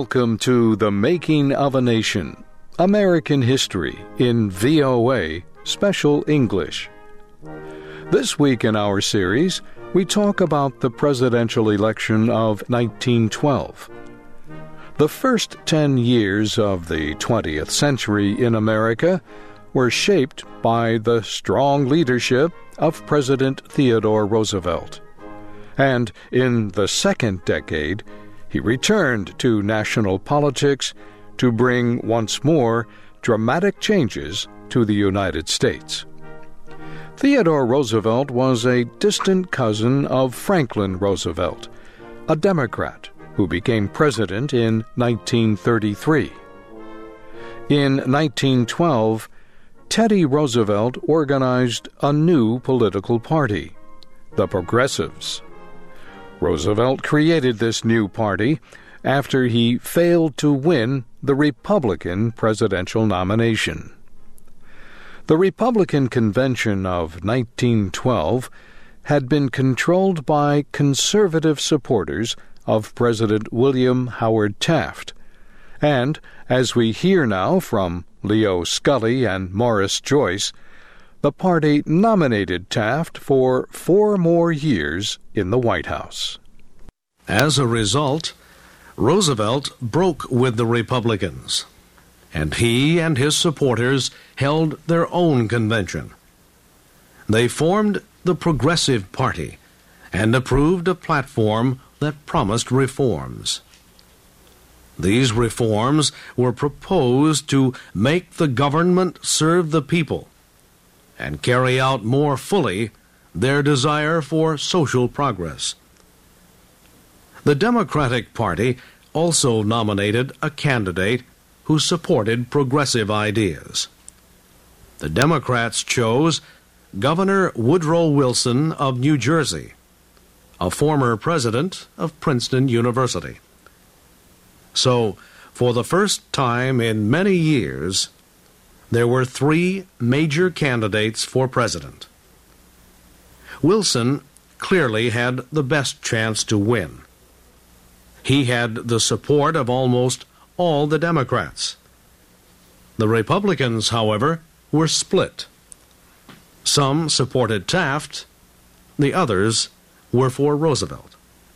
Welcome to The Making of a Nation, American History in VOA Special English. This week in our series, we talk about the presidential election of 1912. The first 10 years of the 20th century in America were shaped by the strong leadership of President Theodore Roosevelt. And in the second decade, he returned to national politics to bring once more dramatic changes to the United States. Theodore Roosevelt was a distant cousin of Franklin Roosevelt, a Democrat who became president in 1933. In 1912, Teddy Roosevelt organized a new political party, the Progressives. Roosevelt created this new party after he failed to win the Republican presidential nomination. The Republican Convention of 1912 had been controlled by conservative supporters of President William Howard Taft, and, as we hear now from Leo Scully and Morris Joyce, the party nominated Taft for 4 more years in the White House. As a result, Roosevelt broke with the Republicans, and he and his supporters held their own convention. They formed the Progressive Party and approved a platform that promised reforms. These reforms were proposed to make the government serve the people and carry out more fully their desire for social progress. The Democratic Party also nominated a candidate who supported progressive ideas. The Democrats chose Governor Woodrow Wilson of New Jersey, a former president of Princeton University. So, for the first time in many years, there were 3 major candidates for president. Wilson clearly had the best chance to win. He had the support of almost all the Democrats. The Republicans, however, were split. Some supported Taft, the others were for Roosevelt.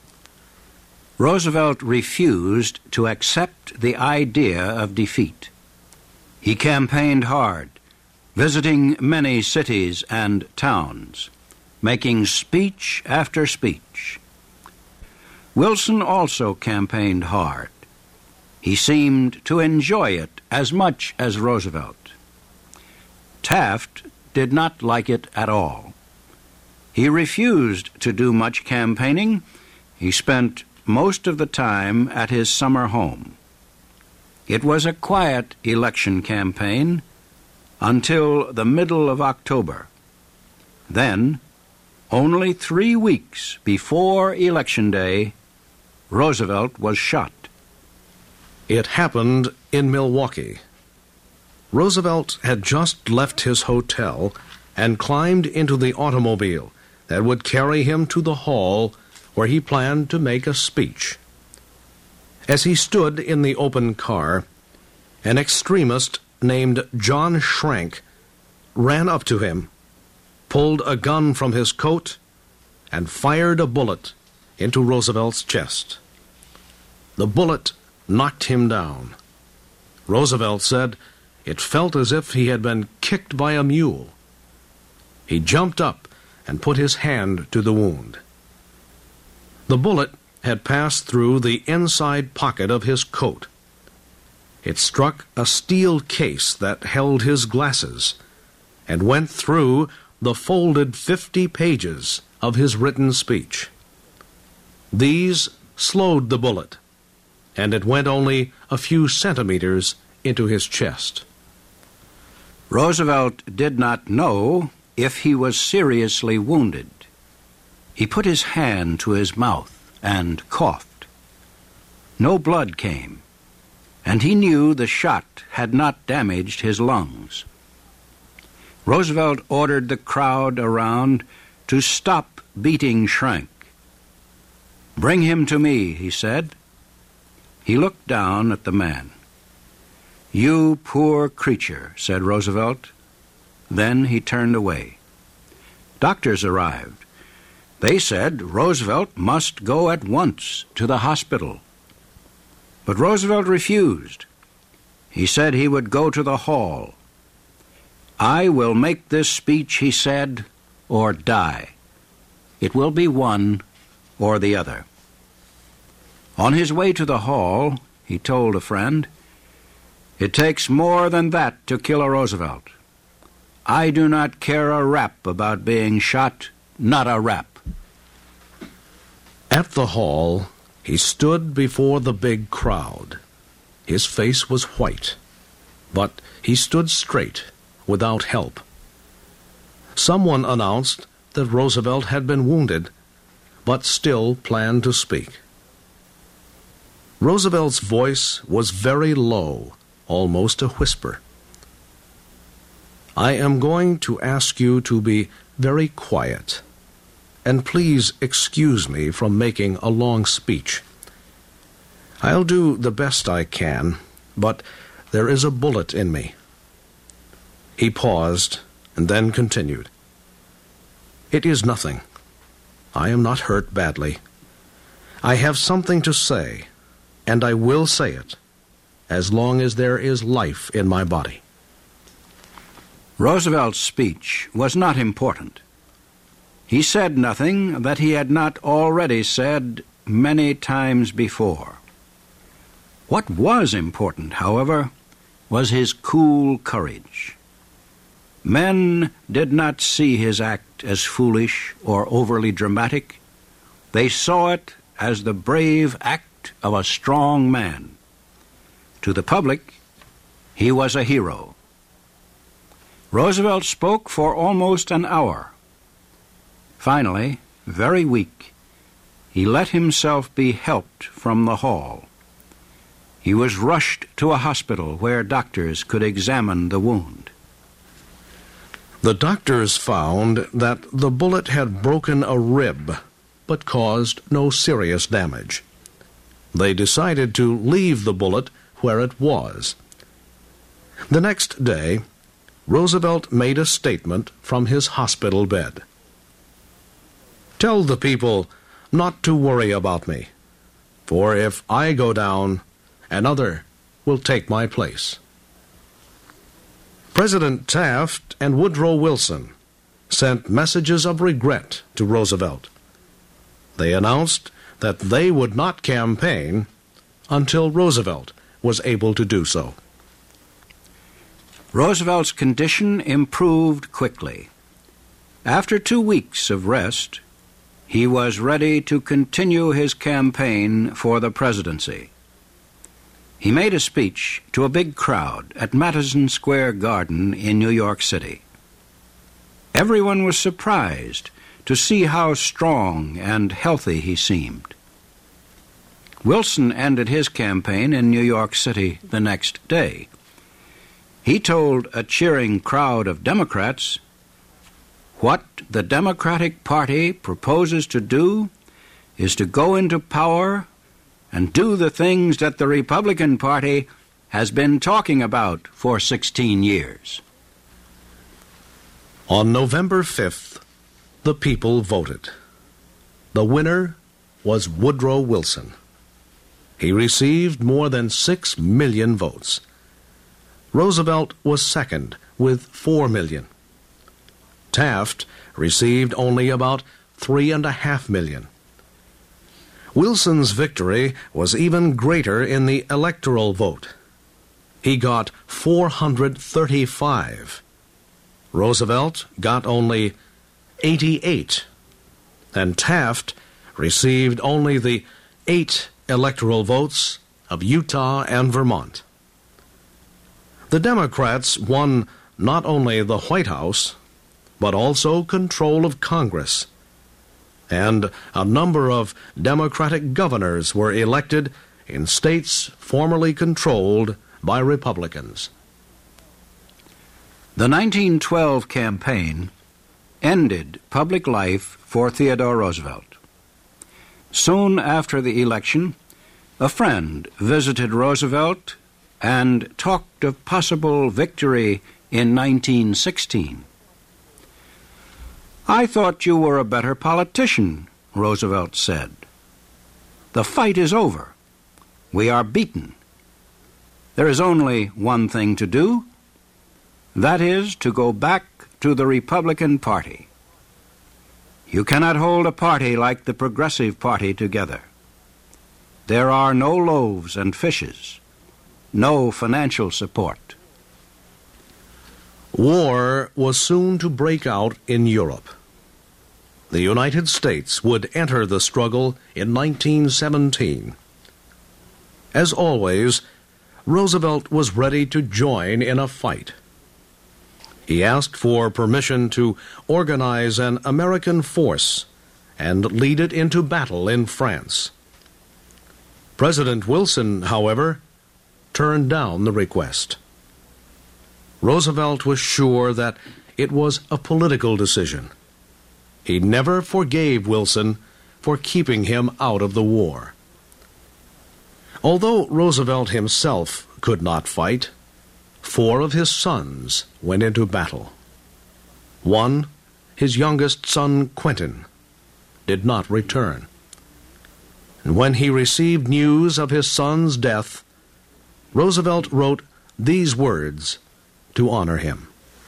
Roosevelt refused to accept the idea of defeat. He campaigned hard, visiting many cities and towns, making speech after speech. Wilson also campaigned hard. He seemed to enjoy it as much as Roosevelt. Taft did not like it at all. He refused to do much campaigning. He spent most of the time at his summer home. It was a quiet election campaign until the middle of October. Then, only 3 weeks before Election Day, Roosevelt was shot. It happened in Milwaukee. Roosevelt had just left his hotel and climbed into the automobile that would carry him to the hall where he planned to make a speech. As he stood in the open car, an extremist named John Schrank ran up to him, pulled a gun from his coat, and fired a bullet into Roosevelt's chest. The bullet knocked him down. Roosevelt said it felt as if he had been kicked by a mule. He jumped up and put his hand to the wound. The bullet had passed through the inside pocket of his coat. It struck a steel case that held his glasses and went through the folded 50 pages of his written speech. These slowed the bullet, and it went only a few centimeters into his chest. Roosevelt did not know if he was seriously wounded. He put his hand to his mouth and coughed. No blood came, and he knew the shot had not damaged his lungs. Roosevelt ordered the crowd around to stop beating Schrank. "Bring him to me," he said. He looked down at the man. "You poor creature," said Roosevelt. Then he turned away. Doctors arrived. They said Roosevelt must go at once to the hospital. But Roosevelt refused. He said he would go to the hall. "I will make this speech," he said, "or die. It will be one or the other." On his way to the hall, he told a friend, "It takes more than that to kill a Roosevelt. I do not care a rap about being shot, not a rap." At the hall, he stood before the big crowd. His face was white, but he stood straight, without help. Someone announced that Roosevelt had been wounded, but still planned to speak. Roosevelt's voice was very low, almost a whisper. "I am going to ask you to be very quiet, and please excuse me from making a long speech. I'll do the best I can, but there is a bullet in me." He paused and then continued, "It is nothing. I am not hurt badly. I have something to say, and I will say it, as long as there is life in my body." Roosevelt's speech was not important. He said nothing that he had not already said many times before. What was important, however, was his cool courage. Men did not see his act as foolish or overly dramatic. They saw it as the brave act of a strong man. To the public, he was a hero. Roosevelt spoke for almost an hour. Finally, very weak, he let himself be helped from the hall. He was rushed to a hospital where doctors could examine the wound. The doctors found that the bullet had broken a rib, but caused no serious damage. They decided to leave the bullet where it was. The next day, Roosevelt made a statement from his hospital bed. "Tell the people not to worry about me, for if I go down, another will take my place." President Taft and Woodrow Wilson sent messages of regret to Roosevelt. They announced that they would not campaign until Roosevelt was able to do so. Roosevelt's condition improved quickly. After 2 weeks of rest, he was ready to continue his campaign for the presidency. He made a speech to a big crowd at Madison Square Garden in New York City. Everyone was surprised to see how strong and healthy he seemed. Wilson ended his campaign in New York City the next day. He told a cheering crowd of Democrats, "What the Democratic Party proposes to do is to go into power and do the things that the Republican Party has been talking about for 16 years. On November 5th, the people voted. The winner was Woodrow Wilson. He received more than 6 million votes. Roosevelt was second with 4 million. Taft received only about 3.5 million. Wilson's victory was even greater in the electoral vote. He got 435. Roosevelt got only 88, and Taft received only the 8 electoral votes of Utah and Vermont. The Democrats won not only the White House, but also control of Congress, and a number of Democratic governors were elected in states formerly controlled by Republicans. The 1912 campaign ended public life for Theodore Roosevelt. Soon after the election, A friend visited Roosevelt and talked of possible victory in 1916. "I thought you were a better politician," Roosevelt said. "The fight is over. We are beaten. There is only one thing to do. That is to go back to the Republican Party. You cannot hold a party like the Progressive Party together. There are no loaves and fishes, no financial support." War was soon to break out in Europe. The United States would enter the struggle in 1917. As always, Roosevelt was ready to join in a fight. He asked for permission to organize an American force and lead it into battle in France. President Wilson, however, turned down the request. Roosevelt was sure that it was a political decision. He never forgave Wilson for keeping him out of the war. Although Roosevelt himself could not fight, 4 of his sons went into battle. One, his youngest son Quentin, did not return. And when he received news of his son's death, Roosevelt wrote these words to honor him.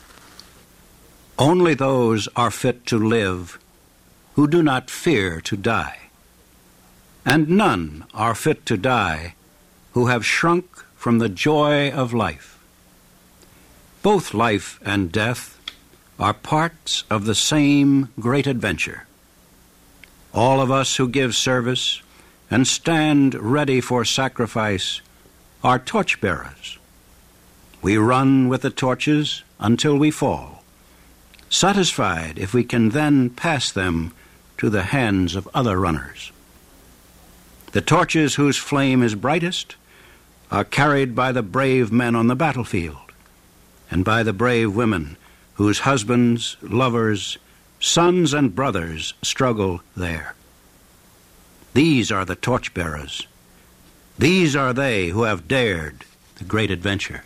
"Only those are fit to live who do not fear to die. And none are fit to die who have shrunk from the joy of life. Both life and death are parts of the same great adventure. All of us who give service and stand ready for sacrifice are torchbearers. We run with the torches until we fall, satisfied if we can then pass them to the hands of other runners. The torches whose flame is brightest are carried by the brave men on the battlefield and by the brave women whose husbands, lovers, sons, and brothers struggle there. These are the torchbearers. These are they who have dared the great adventure."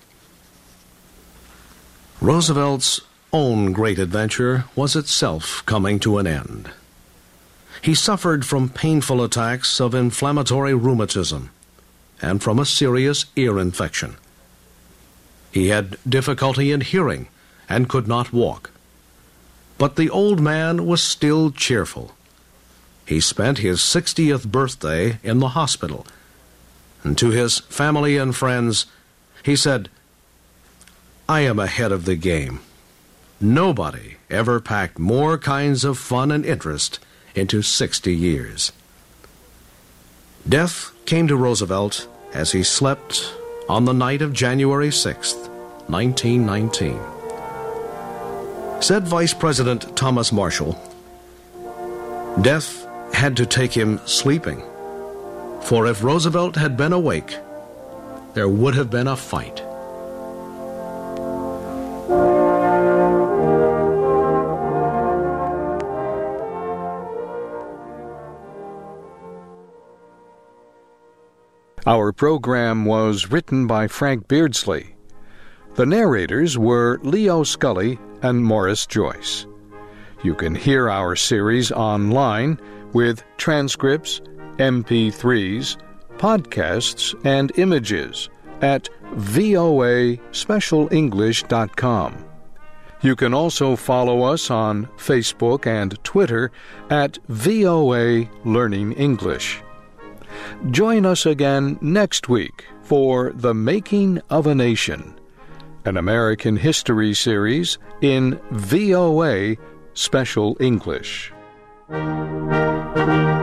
Roosevelt's own great adventure was itself coming to an end. He suffered from painful attacks of inflammatory rheumatism and from a serious ear infection. He had difficulty in hearing and could not walk. But the old man was still cheerful. He spent his 60th birthday in the hospital, and to his family and friends he said, "I am ahead of the game. Nobody ever packed more kinds of fun and interest into 60 years." Death came to Roosevelt as he slept on the night of January 6th, 1919. Said Vice President Thomas Marshall, "Death had to take him sleeping, for if Roosevelt had been awake, there would have been a fight." Our program was written by Frank Beardsley. The narrators were Leo Scully and Morris Joyce. You can hear our series online with transcripts, MP3s, podcasts, and images at voaspecialenglish.com. You can also follow us on Facebook and Twitter at VOA Learning English. Join us again next week for The Making of a Nation, an American history series in VOA Special English.